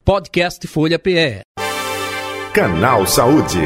Podcast Folha PE. Canal Saúde.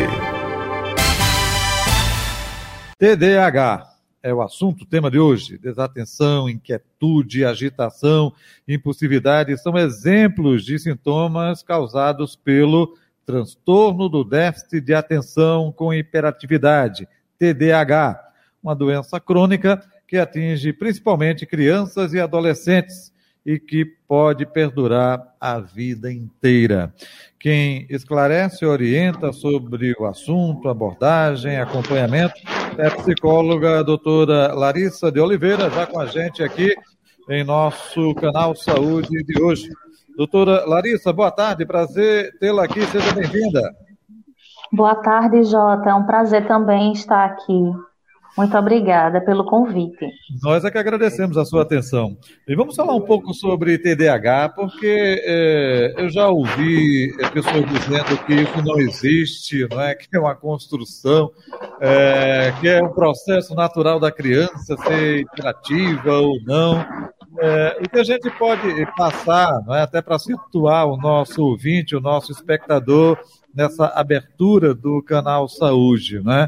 TDAH é o assunto, o tema de hoje. Desatenção, inquietude, agitação, impulsividade são exemplos de sintomas causados pelo transtorno do déficit de atenção com hiperatividade, TDAH, uma doença crônica que atinge principalmente crianças e adolescentes e que pode perdurar a vida inteira. Quem esclarece e orienta sobre o assunto, abordagem, acompanhamento, é a psicóloga a doutora Larissa de Oliveira, já com a gente aqui em nosso Canal Saúde de hoje. Doutora Larissa, boa tarde, prazer tê-la aqui, seja bem-vinda. Boa tarde, Jota, é um prazer também estar aqui. Muito obrigada pelo convite. Nós é que agradecemos a sua atenção. E vamos falar um pouco sobre TDAH, porque eu já ouvi pessoas dizendo que isso não existe, não é? Que é uma construção, que é um processo natural da criança ser hiperativa ou não. O que a gente pode passar, não é? Até para situar o nosso ouvinte, o nosso espectador, nessa abertura do Canal Saúde, né?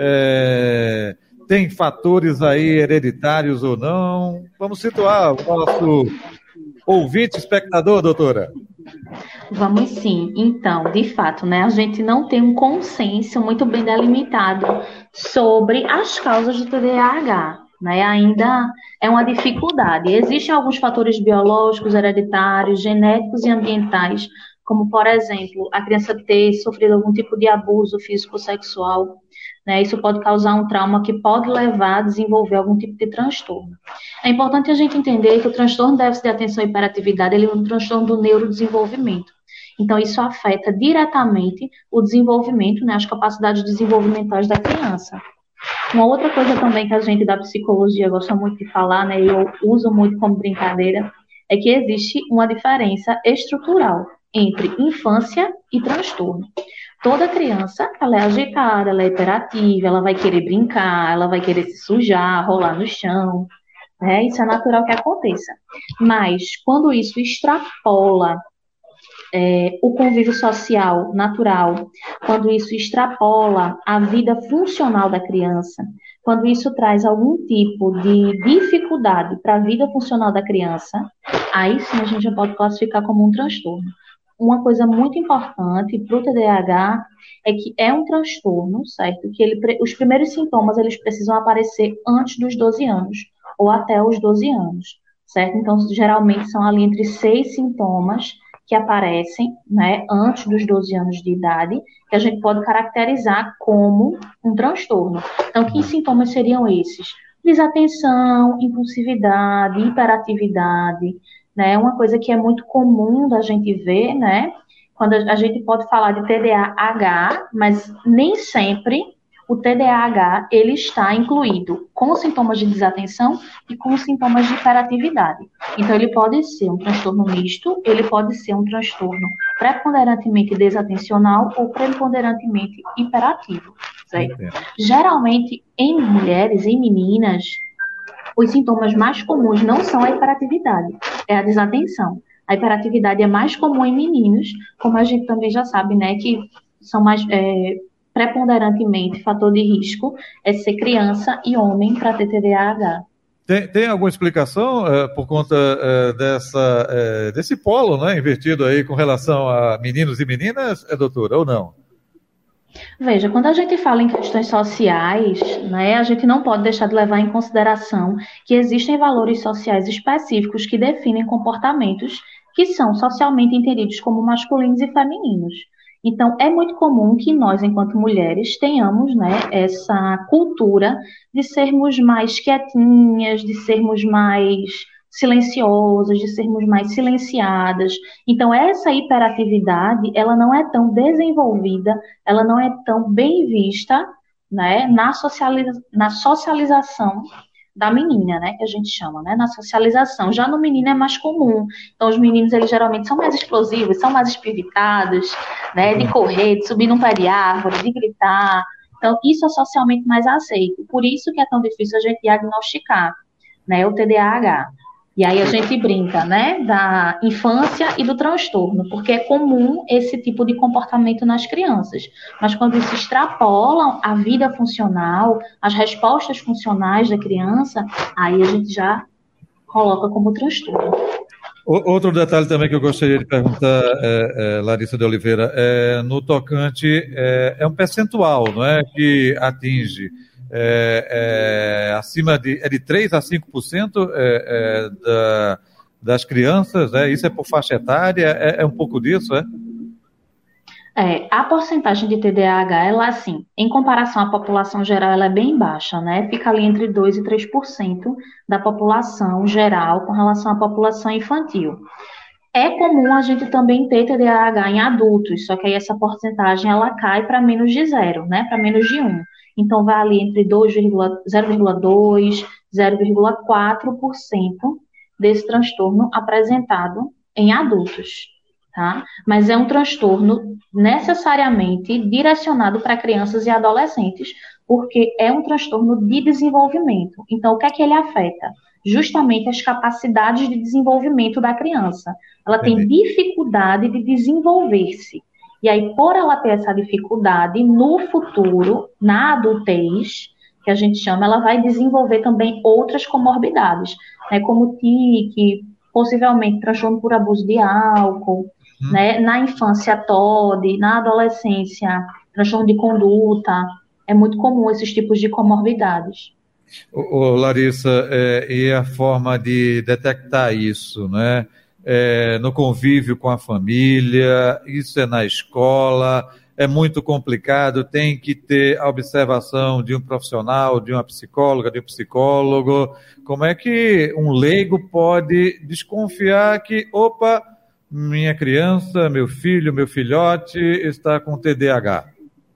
Tem fatores aí hereditários ou não? Vamos situar o nosso ouvinte, espectador, doutora? Vamos sim. Então, de fato, né, a gente não tem um consenso muito bem delimitado sobre as causas do TDAH, né? Ainda é uma dificuldade. Existem alguns fatores biológicos, hereditários, genéticos e ambientais, como, por exemplo, a criança ter sofrido algum tipo de abuso físico-sexual, né? Isso pode causar um trauma que pode levar a desenvolver algum tipo de transtorno. É importante a gente entender que o transtorno de déficit de atenção e hiperatividade ele é um transtorno do neurodesenvolvimento. Então, isso afeta diretamente o desenvolvimento, né, as capacidades desenvolvimentais da criança. Uma outra coisa também que a gente da psicologia gosta muito de falar, né, eu uso muito como brincadeira, é que existe uma diferença estrutural entre infância e transtorno. Toda criança, ela é agitada, ela é hiperativa, ela vai querer brincar, ela vai querer se sujar, rolar no chão, né? Isso é natural que aconteça. Mas, quando isso extrapola o convívio social natural, quando isso extrapola a vida funcional da criança, quando isso traz algum tipo de dificuldade para a vida funcional da criança, aí sim a gente já pode classificar como um transtorno. Uma coisa muito importante para o TDAH é que é um transtorno, certo? Que os primeiros sintomas eles precisam aparecer antes dos 12 anos ou até os 12 anos, certo? Então, geralmente são ali entre 6 sintomas que aparecem, né, antes dos 12 anos de idade, que a gente pode caracterizar como um transtorno. Então, que sintomas seriam esses? Desatenção, impulsividade, hiperatividade, né? Uma coisa que é muito comum da gente ver, né? Quando a gente pode falar de TDAH, mas nem sempre o TDAH ele está incluído com sintomas de desatenção e com sintomas de hiperatividade. Então, ele pode ser um transtorno misto, ele pode ser um transtorno preponderantemente desatencional ou preponderantemente hiperativo, certo? Geralmente, em mulheres, em meninas, os sintomas mais comuns não são a hiperatividade, é a desatenção. A hiperatividade é mais comum em meninos, como a gente também já sabe, né, que são mais preponderantemente fator de risco é ser criança e homem para ter TDAH. Tem alguma explicação por conta desse polo, né, invertido aí com relação a meninos e meninas, doutora, ou não? Veja, quando a gente fala em questões sociais, né, a gente não pode deixar de levar em consideração que existem valores sociais específicos que definem comportamentos que são socialmente entendidos como masculinos e femininos. Então, é muito comum que nós, enquanto mulheres, tenhamos, né, essa cultura de sermos mais quietinhas, de sermos mais silenciosas, de sermos mais silenciadas. Então, essa hiperatividade, ela não é tão desenvolvida, ela não é tão bem vista, né, na socialização da menina, né, que a gente chama, né, na socialização. Já no menino é mais comum. Então, os meninos, eles geralmente são mais explosivos, são mais espivitados, né, de correr, de subir num pé de árvore, de gritar. Então, isso é socialmente mais aceito. Por isso que é tão difícil a gente diagnosticar, né, o TDAH. E aí a gente brinca, né, da infância e do transtorno, porque é comum esse tipo de comportamento nas crianças. Mas quando se extrapolam a vida funcional, as respostas funcionais da criança, aí a gente já coloca como transtorno. Outro detalhe também que eu gostaria de perguntar, Larissa de Oliveira, no tocante, é um percentual, não é, que atinge acima de 3 a 5% das crianças, né? Isso é por faixa etária, é um pouco disso, é? A porcentagem de TDAH, ela assim, em comparação à população geral, ela é bem baixa, né? Fica ali entre 2 e 3% da população geral com relação à população infantil. É comum a gente também ter TDAH em adultos, só que aí essa porcentagem ela cai para menos de zero, né? Para menos de 1. Então vai ali entre 0,2, 0,4% desse transtorno apresentado em adultos, tá? Mas é um transtorno necessariamente direcionado para crianças e adolescentes, porque é um transtorno de desenvolvimento. Então, o que é que ele afeta? Justamente as capacidades de desenvolvimento da criança. Ela tem Entendi. dificuldade de desenvolver-se. E aí, por ela ter essa dificuldade, no futuro, na adultez, que a gente chama, ela vai desenvolver também outras comorbidades, né, como tique, possivelmente transtorno por abuso de álcool, né, na infância TOD, na adolescência, transtorno de conduta. É muito comum esses tipos de comorbidades. Larissa, e a forma de detectar isso, né? No convívio com a família, isso é na escola, é muito complicado, tem que ter a observação de um profissional, de uma psicóloga, de um psicólogo. Como é que um leigo pode desconfiar que, opa, minha criança, meu filho, meu filhote está com TDAH?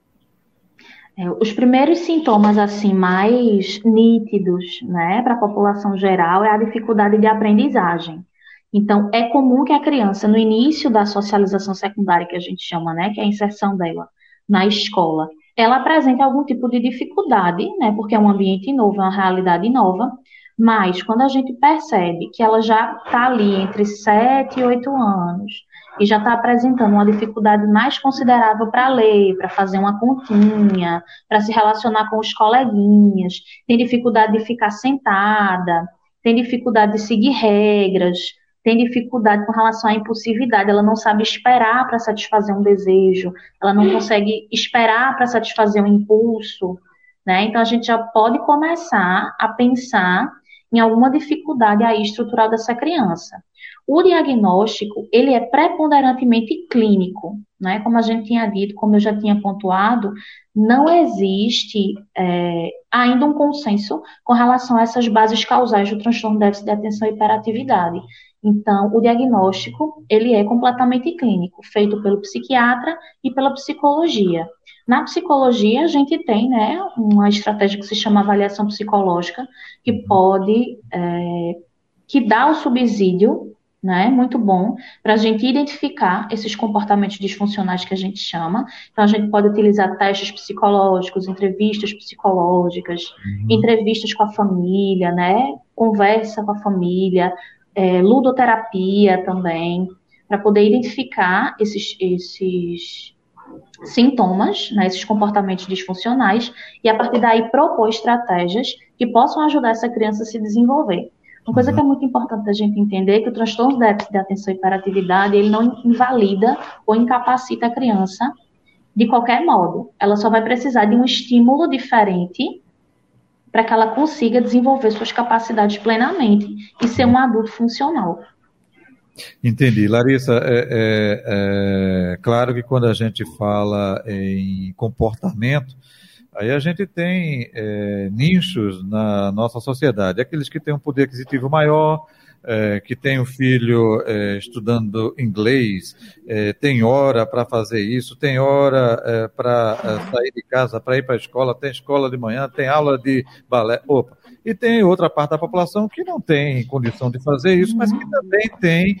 Os primeiros sintomas assim mais nítidos, né, para a população geral é a dificuldade de aprendizagem. Então, é comum que a criança, no início da socialização secundária, que a gente chama, né, que é a inserção dela na escola, ela apresente algum tipo de dificuldade, né, porque é um ambiente novo, é uma realidade nova, mas quando a gente percebe que ela já está ali entre 7 e 8 anos, e já está apresentando uma dificuldade mais considerável para ler, para fazer uma continha, para se relacionar com os coleguinhas, tem dificuldade de ficar sentada, tem dificuldade de seguir regras, tem dificuldade com relação à impulsividade, ela não sabe esperar para satisfazer um desejo, ela não consegue esperar para satisfazer um impulso, né? Então a gente já pode começar a pensar em alguma dificuldade aí estrutural dessa criança. O diagnóstico, ele é preponderantemente clínico, né? Como a gente tinha dito, como eu já tinha pontuado, não existe ainda um consenso com relação a essas bases causais do transtorno de déficit de atenção e hiperatividade. Então, o diagnóstico, ele é completamente clínico, feito pelo psiquiatra e pela psicologia. Na psicologia, a gente tem, né, uma estratégia que se chama avaliação psicológica, que pode, que dá o subsídio, né, muito bom, para a gente identificar esses comportamentos disfuncionais que a gente chama. Então, a gente pode utilizar testes psicológicos, entrevistas psicológicas, entrevistas com a família, né, conversa com a família, ludoterapia também, para poder identificar esses sintomas, né, esses comportamentos disfuncionais, e a partir daí propor estratégias que possam ajudar essa criança a se desenvolver. Uma coisa que é muito importante a gente entender é que o transtorno de déficit de atenção e hiperatividade, ele não invalida ou incapacita a criança de qualquer modo. Ela só vai precisar de um estímulo diferente para que ela consiga desenvolver suas capacidades plenamente e ser um adulto funcional. Entendi. Larissa, claro que quando a gente fala em comportamento, aí a gente tem nichos na nossa sociedade, aqueles que têm um poder aquisitivo maior, que tem um filho estudando inglês, tem hora para fazer isso, tem hora para sair de casa, para ir para a escola, tem escola de manhã, tem aula de balé. Opa. E tem outra parte da população que não tem condição de fazer isso, mas que também tem.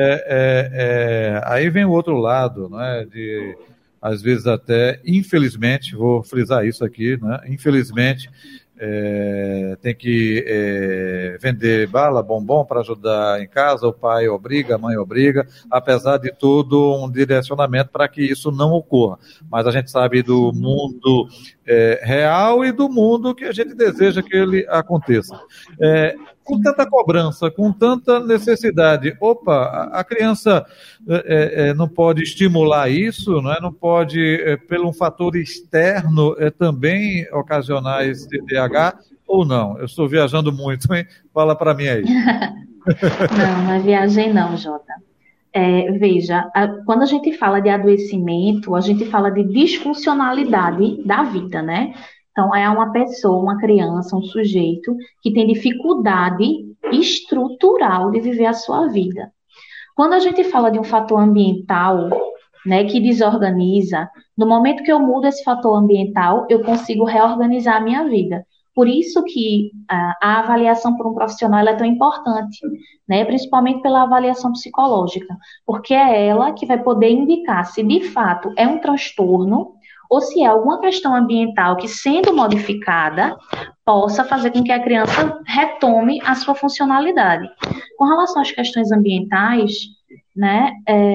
Aí vem o outro lado, né, às vezes até, infelizmente, vou frisar isso aqui, né, infelizmente, tem que vender bala, bombom para ajudar em casa, o pai obriga, a mãe obriga, apesar de tudo, um direcionamento para que isso não ocorra. Mas a gente sabe do mundo real e do mundo que a gente deseja que ele aconteça. Com tanta cobrança, com tanta necessidade, a criança não pode estimular isso, não pode, pelo um fator externo, também ocasionar esse TDAH, ou não? Eu estou viajando muito, hein? Fala para mim aí. Não é viagem não, Jota. Veja, quando a gente fala de adoecimento, a gente fala de disfuncionalidade da vida, né? Então, é uma pessoa, uma criança, um sujeito que tem dificuldade estrutural de viver a sua vida. Quando a gente fala de um fator ambiental, né, que desorganiza, no momento que eu mudo esse fator ambiental, eu consigo reorganizar a minha vida. Por isso que a avaliação por um profissional ela é tão importante, né, principalmente pela avaliação psicológica, porque é ela que vai poder indicar se de fato é um transtorno ou se é alguma questão ambiental que, sendo modificada, possa fazer com que a criança retome a sua funcionalidade. Com relação às questões ambientais, né,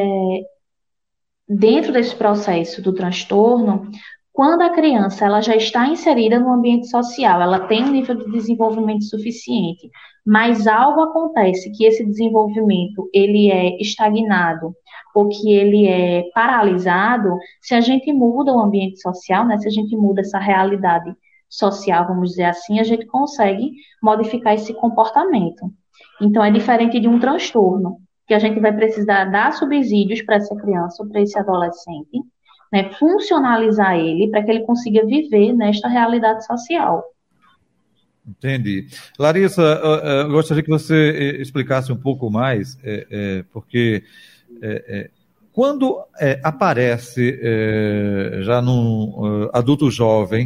dentro desse processo do transtorno, quando a criança ela já está inserida no ambiente social, ela tem um nível de desenvolvimento suficiente, mas algo acontece que esse desenvolvimento ele é estagnado ou que ele é paralisado, se a gente muda o ambiente social, né, se a gente muda essa realidade social, vamos dizer assim, a gente consegue modificar esse comportamento. Então, é diferente de um transtorno, que a gente vai precisar dar subsídios para essa criança ou para esse adolescente, né, funcionalizar ele para que ele consiga viver nesta realidade social. Entendi. Larissa, eu gostaria que você explicasse um pouco mais, porque quando aparece já num adulto jovem,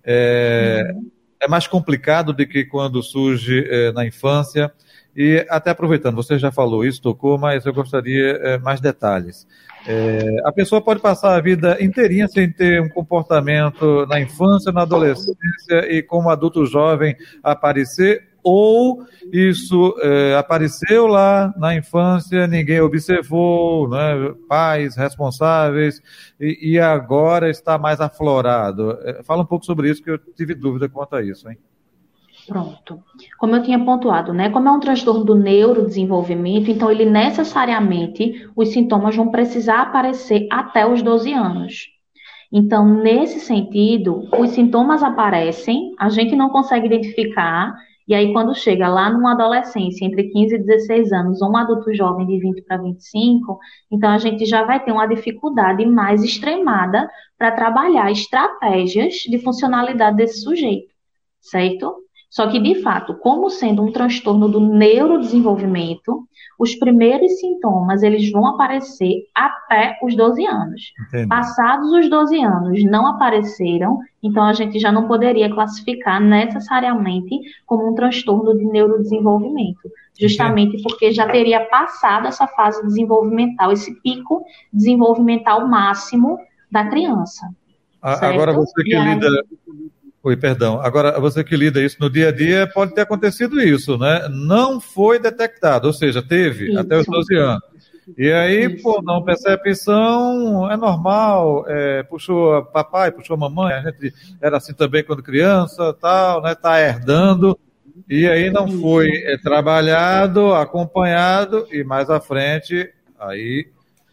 é mais complicado do que quando surge na infância. E até aproveitando, você já falou isso, tocou, mas eu gostaria mais detalhes. A pessoa pode passar a vida inteirinha sem ter um comportamento na infância, na adolescência e como adulto jovem aparecer, ou isso apareceu lá na infância, ninguém observou, né, pais responsáveis, e agora está mais aflorado. Fala um pouco sobre isso, que eu tive dúvida quanto a isso, hein? Pronto. Como eu tinha pontuado, né? Como é um transtorno do neurodesenvolvimento, então ele necessariamente, os sintomas vão precisar aparecer até os 12 anos. Então, nesse sentido, os sintomas aparecem, a gente não consegue identificar, e aí quando chega lá numa adolescência, entre 15 e 16 anos, ou um adulto jovem de 20 para 25, então a gente já vai ter uma dificuldade mais extremada para trabalhar estratégias de funcionalidade desse sujeito, certo? Só que, de fato, como sendo um transtorno do neurodesenvolvimento, os primeiros sintomas eles vão aparecer até os 12 anos. Entendi. Passados os 12 anos, não apareceram, então a gente já não poderia classificar necessariamente como um transtorno de neurodesenvolvimento, justamente porque já teria passado essa fase desenvolvimental, esse pico desenvolvimental máximo da criança. Agora você que lida... Oi, perdão. Agora, você que lida isso no dia a dia, pode ter acontecido isso, né? Não foi detectado, ou seja, teve isso. Até os 12 anos. E aí, por não percepção, é normal, puxou papai, puxou mamãe, a gente era assim também quando criança, tal, né? Tá herdando, e aí não foi trabalhado, acompanhado, e mais à frente, aí...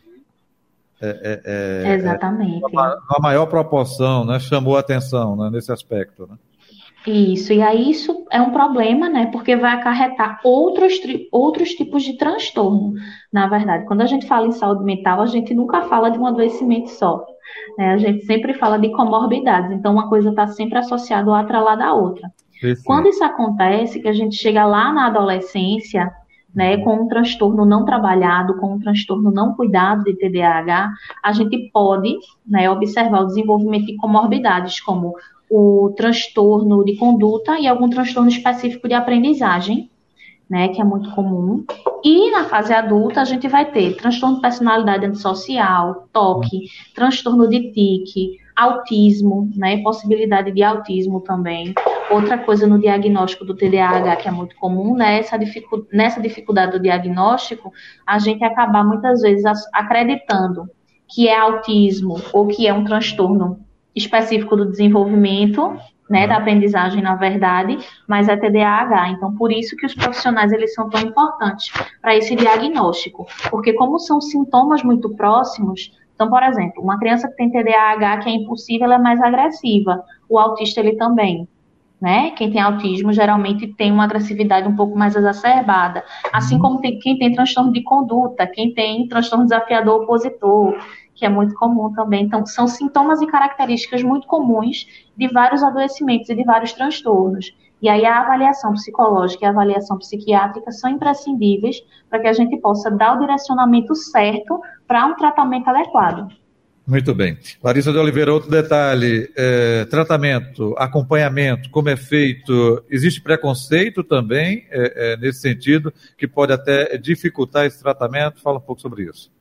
Exatamente. A maior proporção, né, chamou a atenção, né, nesse aspecto, né? Isso, e aí isso é um problema, né, porque vai acarretar outros tipos de transtorno, na verdade. Quando a gente fala em saúde mental, a gente nunca fala de um adoecimento só, né, a gente sempre fala de comorbidades, então uma coisa está sempre associada ou atrelada à outra. Perfeito. Quando isso acontece, que a gente chega lá na adolescência, né, com um transtorno não trabalhado, com um transtorno não cuidado de TDAH, a gente pode, né, observar o desenvolvimento de comorbidades, como o transtorno de conduta e algum transtorno específico de aprendizagem, né, que é muito comum. E na fase adulta a gente vai ter transtorno de personalidade antissocial, TOC, transtorno de tique, autismo, né, possibilidade de autismo também. Outra coisa no diagnóstico do TDAH que é muito comum, né, nessa dificuldade do diagnóstico, a gente acabar muitas vezes acreditando que é autismo ou que é um transtorno específico do desenvolvimento, né, da aprendizagem, na verdade, mas é TDAH. Então, por isso que os profissionais eles são tão importantes para esse diagnóstico, porque como são sintomas muito próximos, então, por exemplo, uma criança que tem TDAH que é impulsiva, ela é mais agressiva, o autista ele também, né? Quem tem autismo geralmente tem uma agressividade um pouco mais exacerbada, assim como quem tem transtorno de conduta, quem tem transtorno desafiador opositor, que é muito comum também. Então, são sintomas e características muito comuns de vários adoecimentos e de vários transtornos. E aí a avaliação psicológica e a avaliação psiquiátrica são imprescindíveis para que a gente possa dar o direcionamento certo para um tratamento adequado. Muito bem. Larissa de Oliveira, outro detalhe, tratamento, acompanhamento, como é feito, existe preconceito também nesse sentido, que pode até dificultar esse tratamento? Fala um pouco sobre isso.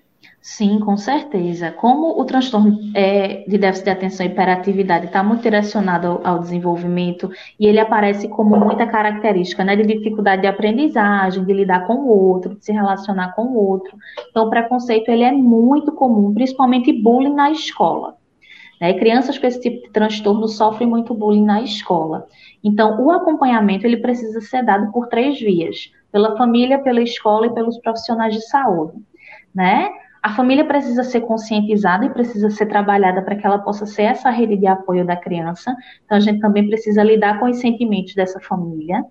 Sim, com certeza. Como o transtorno de déficit de atenção e hiperatividade está muito direcionado ao desenvolvimento e ele aparece como muita característica, né, de dificuldade de aprendizagem, de lidar com o outro, de se relacionar com o outro. Então, o preconceito ele é muito comum, principalmente bullying na escola. Né? Crianças com esse tipo de transtorno sofrem muito bullying na escola. Então, o acompanhamento ele precisa ser dado por 3 vias: pela família, pela escola e pelos profissionais de saúde, né? A família precisa ser conscientizada e precisa ser trabalhada para que ela possa ser essa rede de apoio da criança. Então, a gente também precisa lidar com os sentimentos dessa família.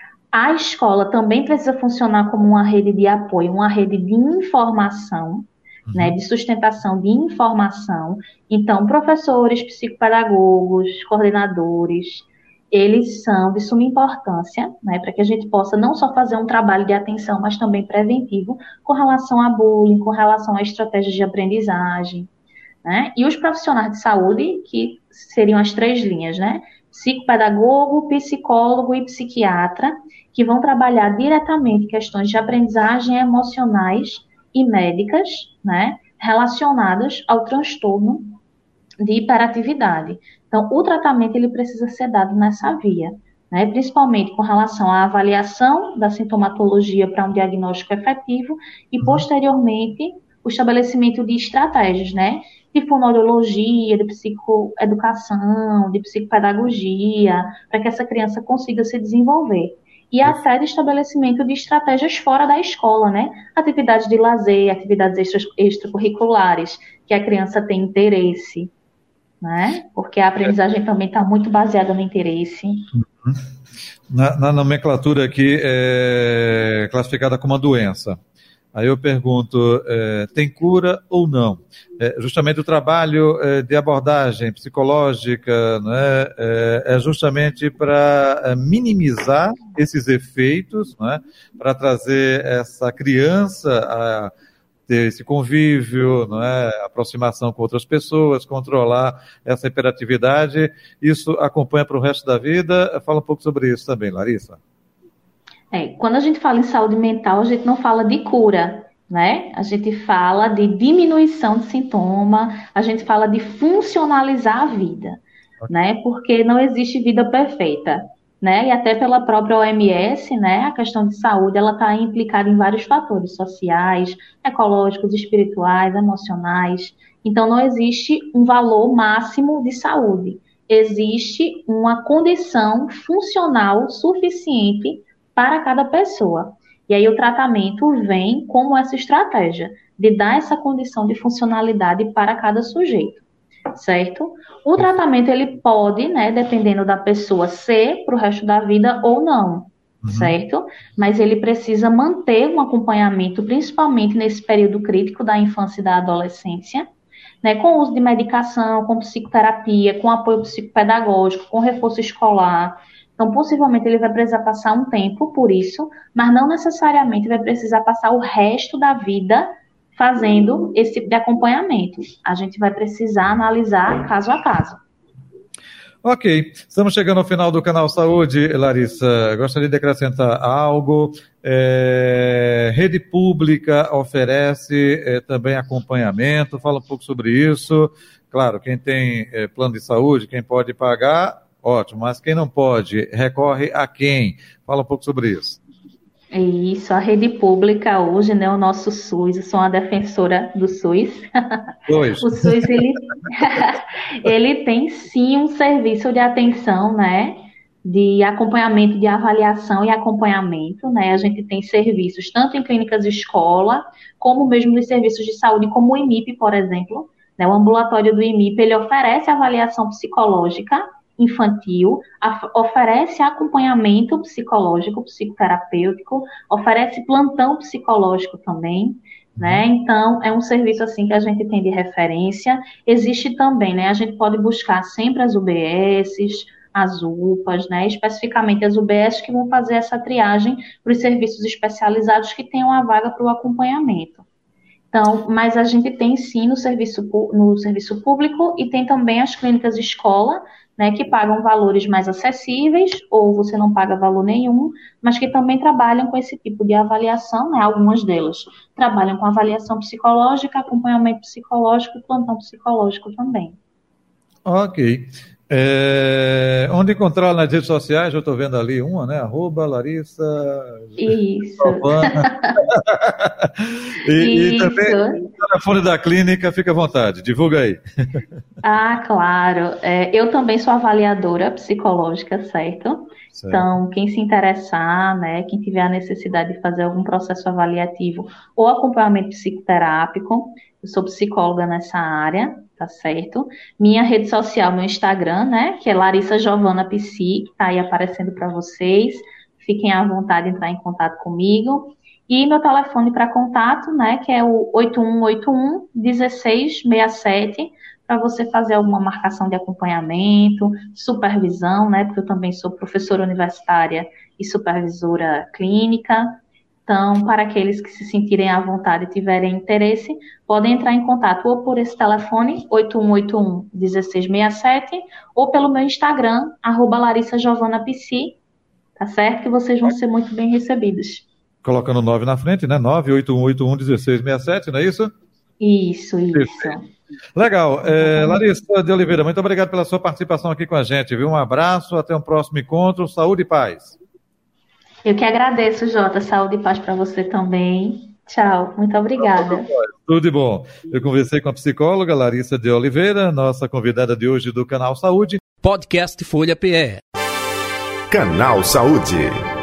A escola também precisa funcionar como uma rede de apoio, uma rede de informação, né, de sustentação de informação. Então, professores, psicopedagogos, coordenadores, eles são de suma importância, né, para que a gente possa não só fazer um trabalho de atenção, mas também preventivo com relação a bullying, com relação a estratégias de aprendizagem, né? E os profissionais de saúde, que seriam as 3 linhas, né? Psicopedagogo, psicólogo e psiquiatra, que vão trabalhar diretamente questões de aprendizagem emocionais e médicas, né, relacionadas ao transtorno de hiperatividade. Então, o tratamento ele precisa ser dado nessa via, né, principalmente com relação à avaliação da sintomatologia para um diagnóstico efetivo e, posteriormente, o estabelecimento de estratégias, né, de fonoaudiologia, de psicoeducação, de psicopedagogia, para que essa criança consiga se desenvolver. E até de estabelecimento de estratégias fora da escola, né? Atividades de lazer, atividades extracurriculares, que a criança tem interesse, né? Porque a aprendizagem também está muito baseada no interesse. Na nomenclatura aqui é classificada como uma doença. Aí eu pergunto, tem cura ou não? Justamente o trabalho de abordagem psicológica, né, é justamente para minimizar esses efeitos, né, para trazer essa criança a ter esse convívio, né, aproximação com outras pessoas, controlar essa hiperatividade. Isso acompanha para o resto da vida? Fala um pouco sobre isso também, Larissa. Quando a gente fala em saúde mental, a gente não fala de cura, né? A gente fala de diminuição de sintoma, a gente fala de funcionalizar a vida, né? Porque não existe vida perfeita, né? E até pela própria OMS, né? A questão de saúde, ela está implicada em vários fatores sociais, ecológicos, espirituais, emocionais. Então, não existe um valor máximo de saúde. Existe uma condição funcional suficiente para cada pessoa. E aí o tratamento vem como essa estratégia de dar essa condição de funcionalidade para cada sujeito, certo? O tratamento ele pode, né, dependendo da pessoa, ser para o resto da vida ou não, certo? Mas ele precisa manter um acompanhamento, principalmente nesse período crítico da infância e da adolescência, né, com o uso de medicação, com psicoterapia, com apoio psicopedagógico, com reforço escolar. Então, possivelmente, ele vai precisar passar um tempo por isso, mas não necessariamente vai precisar passar o resto da vida fazendo esse tipo de acompanhamento. A gente vai precisar analisar caso a caso. Ok, estamos chegando ao final do Canal Saúde, Larissa. Gostaria de acrescentar algo. Rede pública oferece também acompanhamento. Fala um pouco sobre isso. Claro, quem tem plano de saúde, quem pode pagar, ótimo. Mas quem não pode, recorre a quem? Fala um pouco sobre isso. Isso, a rede pública hoje, né, o nosso SUS, eu sou uma defensora do SUS. Pois. O SUS, ele tem sim um serviço de atenção, né, de acompanhamento, de avaliação e acompanhamento, né, a gente tem serviços tanto em clínicas de escola, como mesmo nos serviços de saúde, como o IMIP, por exemplo, né, o ambulatório do IMIP, ele oferece avaliação psicológica infantil, oferece acompanhamento psicológico, psicoterapêutico, oferece plantão psicológico também, né? Então, é um serviço assim que a gente tem de referência. Existe também, né? A gente pode buscar sempre as UBSs, as UPAs, né? Especificamente as UBS que vão fazer essa triagem para os serviços especializados que tenham a vaga para o acompanhamento. Então, mas a gente tem sim no serviço público e tem também as clínicas de escola, né, que pagam valores mais acessíveis, ou você não paga valor nenhum, mas que também trabalham com esse tipo de avaliação, né, algumas delas trabalham com avaliação psicológica, acompanhamento psicológico e plantão psicológico também. Ok. Onde encontrar nas redes sociais? Eu estou vendo ali uma, né? @Larissa. Isso. E também o telefone da clínica, fica à vontade, divulga aí. Ah, claro. Eu também sou avaliadora psicológica, certo? Então, quem se interessar, né, quem tiver a necessidade de fazer algum processo avaliativo ou acompanhamento psicoterápico, eu sou psicóloga nessa área, tá certo? Minha rede social, meu Instagram, né, que é Larissa Giovana Psi, que tá aí aparecendo para vocês. Fiquem à vontade de entrar em contato comigo. E meu telefone para contato, né, que é o 8181-1667, para você fazer alguma marcação de acompanhamento, supervisão, né, porque eu também sou professora universitária e supervisora clínica. Então, para aqueles que se sentirem à vontade e tiverem interesse, podem entrar em contato ou por esse telefone, 8181-1667, ou pelo meu Instagram, @LarissaGiovanaPsi, tá certo? Que vocês vão ser muito bem recebidos. Colocando 9 na frente, né? 98181-1667, não é isso? Isso. Perfeito. Legal. Larissa de Oliveira, muito obrigado pela sua participação aqui com a gente, viu? Um abraço, até um próximo encontro. Saúde e paz. Eu que agradeço, Jota. Saúde e paz para você também. Tchau. Muito obrigada. Tudo de bom. Eu conversei com a psicóloga Larissa de Oliveira, nossa convidada de hoje do Canal Saúde. Podcast Folha PE. Canal Saúde.